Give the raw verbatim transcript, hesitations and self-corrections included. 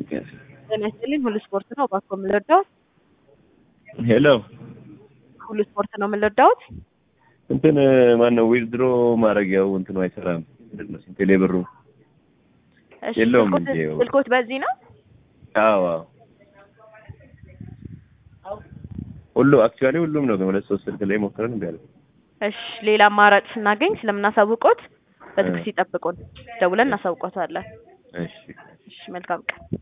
ጤና ይስጥልኝ ሁሉ ስፖርት ነው እባክዎ የምንረዳው? ሄሎ ሁሉ ስፖርት ነው የምንረዳውት? እንትን ማነው ዊዝድሮ ማድረጊያው እንትኑ አይሰራም። ምንድነው ቴሌ ብሩ እሺ የለውም ስልኮት እንዴ? ስልኮት በዚህ ነው? አዎ አዎ ሁሉ አክቹአሊ ሁሉም ነው ግን ሁለት ሶስት ስልክ ላይ ሞክረን እንዴ አለ። እሺ ሌላ አማራጭ ስናገኝ ስለምናሳውቆት በትክክል ይጠብቁን። ደውለን እናሳውቆታለን። እሺ እሺ መልካም ቀን።